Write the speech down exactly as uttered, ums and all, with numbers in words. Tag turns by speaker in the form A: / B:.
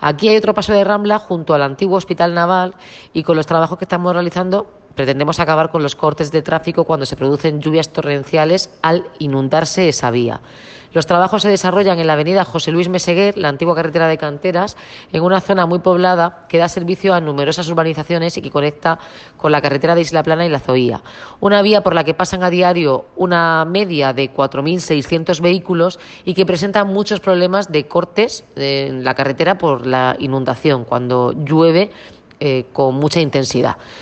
A: Aquí hay otro paso de Rambla junto al antiguo Hospital Naval y con los trabajos que estamos realizando pretendemos acabar con los cortes de tráfico cuando se producen lluvias torrenciales al inundarse esa vía. Los trabajos se desarrollan en la avenida José Luis Meseguer, la antigua carretera de Canteras, en una zona muy poblada que da servicio a numerosas urbanizaciones y que conecta con la carretera de Isla Plana y La Zoía. Una vía por la que pasan a diario una media de cuatro mil seiscientos vehículos y que presenta muchos problemas de cortes en la carretera por la inundación, cuando llueve eh, con mucha intensidad.